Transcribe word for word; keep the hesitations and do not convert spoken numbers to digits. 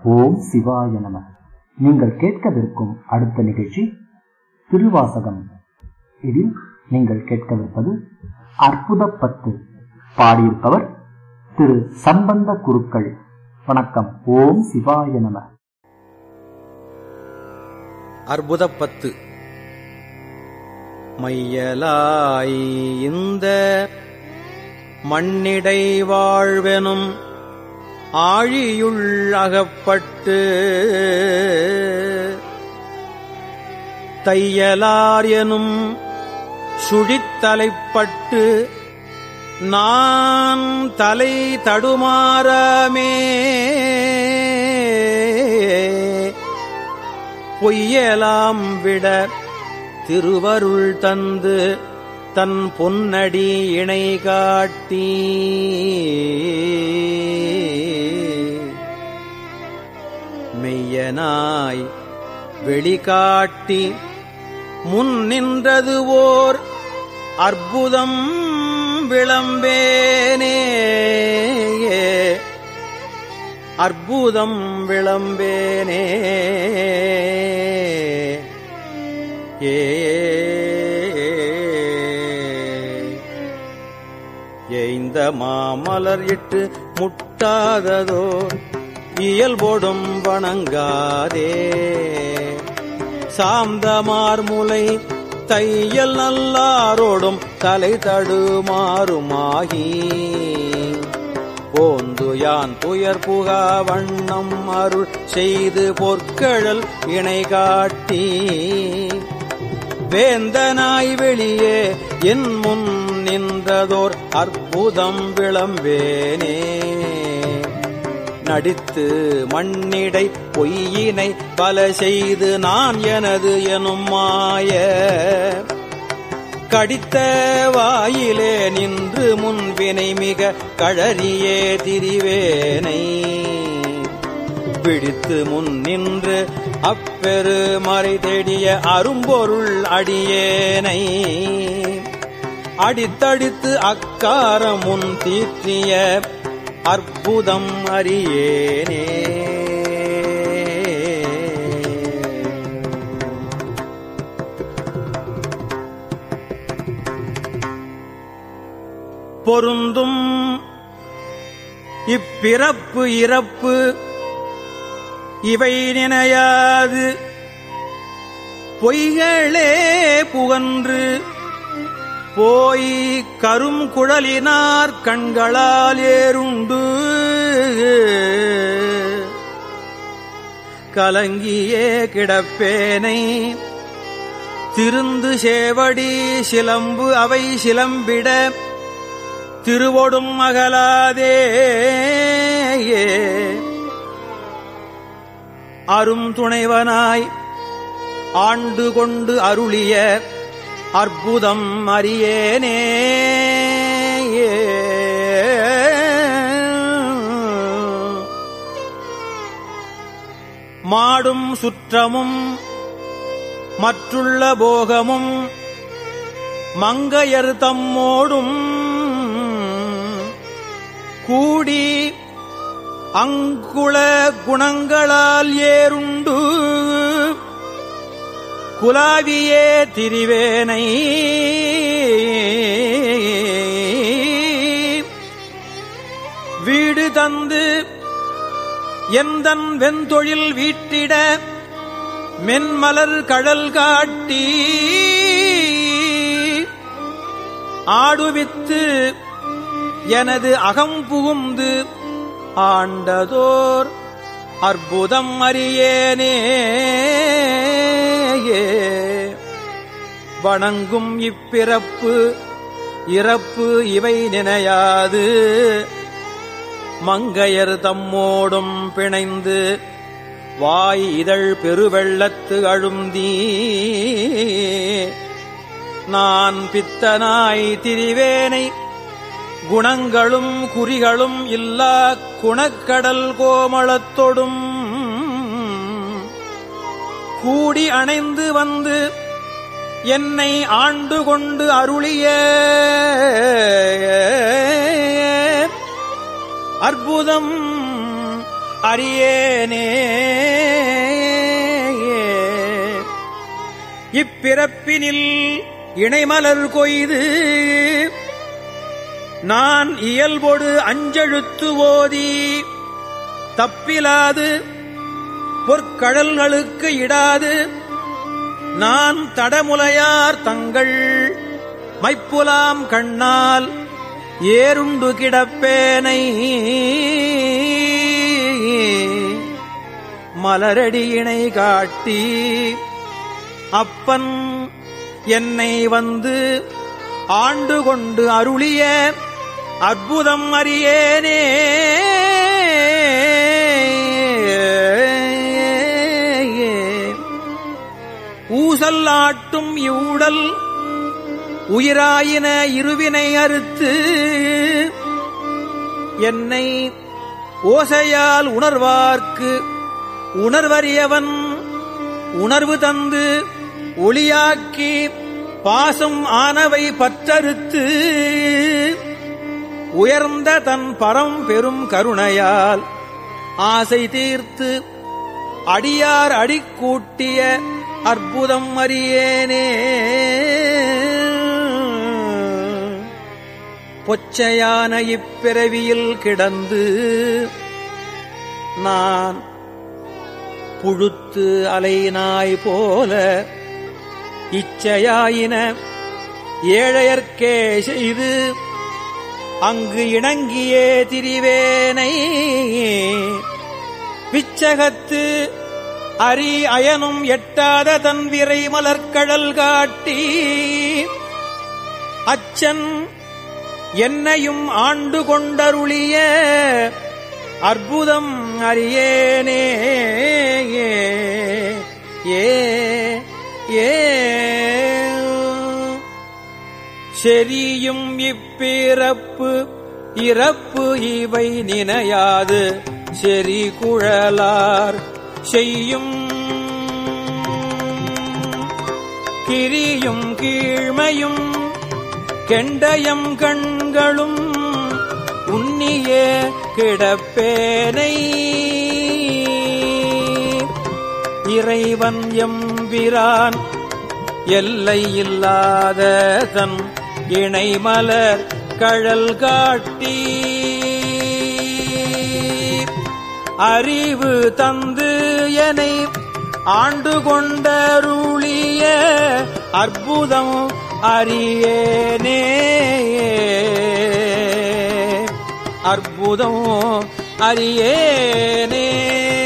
ஓம் சிவாய நம. நீங்கள் கேட்கவிருக்கும் அடுத்த நிகழ்ச்சி திருவாசகம். இதில் நீங்கள் கேட்கவிருப்பது அற்புத பத்து. பாடியிருப்பவர் திரு சம்பந்த குருக்கள். வணக்கம். ஓம் சிவாய நம. அற்புத பத்து. மையலாய் இந்த மண்ணிடை வாழ்வெனும் ஆழியுள் அகப்பட்டு தையலார் எனும் சுழித்தலைப்பட்டு நான் தலை தடுமாறமே பொய்யலாம் விட திருவருள் தந்து தன் பொன்னடி இணை காட்டி மெய்யனாய் வெளிகாட்டி முன் நின்றது ஓர் அற்புதம் விளம்பேனே அற்புதம் விளம்பேனே ஏ எய்ந்த மாமலர் இட்டு முட்டாததோர் இயல்போடும் வணங்காதே சாந்தமார் முலை தையல் நல்லாரோடும் தலை தடுமாறுமாகி போந்து யான் துயர் புகா வண்ணம் அருள் செய்து பொற்கழல் இணை காட்டி வேந்தனாய் வெளியே என் முன் நின்றதோர் அற்புதம் விளம்பேனே நடித்து மண்ணிடை பொய்யினை பல செய்து நான் எனது எனும் மாய கடித்த வாயிலே நின்று முன்வினை மிக கழறியே திரிவேனை பிடித்து முன் நின்று அப்பெரு மறை தேடிய அரும்பொருள் அடியேனை அடித்தடித்து அக்காரம் முன் தீற்றிய அற்புதம் அறியேனே பொருந்தும் இப்பிறப்பு இறப்பு இவை நினையாது பொய்களே புகன்று போய் கரும் குழலினார் கண்களால் ஏறுண்டு கலங்கியே கிடப்பேனை திருந்து சேவடி சிலம்பு அவை சிலம்பிட திருவொடும் அகலாதே அரும் துணைவனாய் ஆண்டு கொண்டு அருளிய அற்புதம் அறியேனே மாடும் சுற்றமும் மற்றுள்ள போகமும் மங்கையர் தம்மோடும் கூடி அங்குள குணங்களால் ஏறுண்டு குலாவியே திரிவேனை வீடு தந்து எந்தன் வெந்தொழில் வீட்டிட மென்மலர் கடல் காட்டி ஆடுவித்து எனது அகம் புகுந்து ஆண்டதோர் அற்புதம் அறியேனே வணங்கும் இப்பிறப்பு இறப்பு இவை நினையாது மங்கையர் தம்மோடும் பிணைந்து வாய் இதழ் பெருவெள்ளத்து அழுந்தி நான் பித்தனாய் திரிவேனை குணங்களும் குறிகளும் இல்லா குணக்கடல் கோமளத்தொடும் கூடி அணைந்து வந்து என்னை ஆண்டு கொண்டு அருளிய அற்புதம் அறியேனே. இப்பிறப்பினில் இணைமலர் கொய்து நான் இயல்பொடு அஞ்செழுத்து ஓதி தப்பிலாது பொற்கடல்களுக்கு இடாது நான் தடமுலையார் தங்கள் மைப்புலாம் கண்ணால் ஏறுண்டு கிடப்பேனை மலரடியினை காட்டி அப்பன் என்னை வந்து ஆண்டு கொண்டு அருளிய அற்புதம் அறியேனே. ஊசல் ஆட்டும் இவ்வுடல் உயிராயின இருவினை அறுத்து என்னை ஓசையால் உணர்வார்க்கு உணர்வறியவன் உணர்வு தந்து ஒளியாக்கி பாசம் ஆனவை பற்றறுத்து உயர்ந்த தன் பரம் பெரும் கருணையால் ஆசை தீர்த்து அடியார் அடிக்கூட்டிய அற்புதம் அறியேனே. பொச்சையான இப்பிறவியில் கிடந்து நான் புழுத்து அலைநாய் போல இச்சையாயின ஏழையர்க்கே செய்து அங்கு இணங்கியே திரிவேனை பிச்சகத்து அரி அயனும் எட்டாத தன் விரை மலர்கடல் காட்டி அச்சன் என்னையும் ஆண்டு கொண்டருளிய அற்புதம் அறியேனே. ஏ ஏ செரியும் இப்பிறப்பு இறப்பு இவை நினையாது செறி குழலார் செய்யும் கிரியும் கீழ்மையும் கெண்டயம் கண்களும் உன்னியே கிடப்பேனை இறைவன் எம்பிரான் எல்லை இல்லாத தன் இணைமலர் கழல் காட்டி அறிவு தந்து எனை ஆண்டு கொண்டருளிய அற்புதம் அறியேனே. அற்புதம் அறியேனே.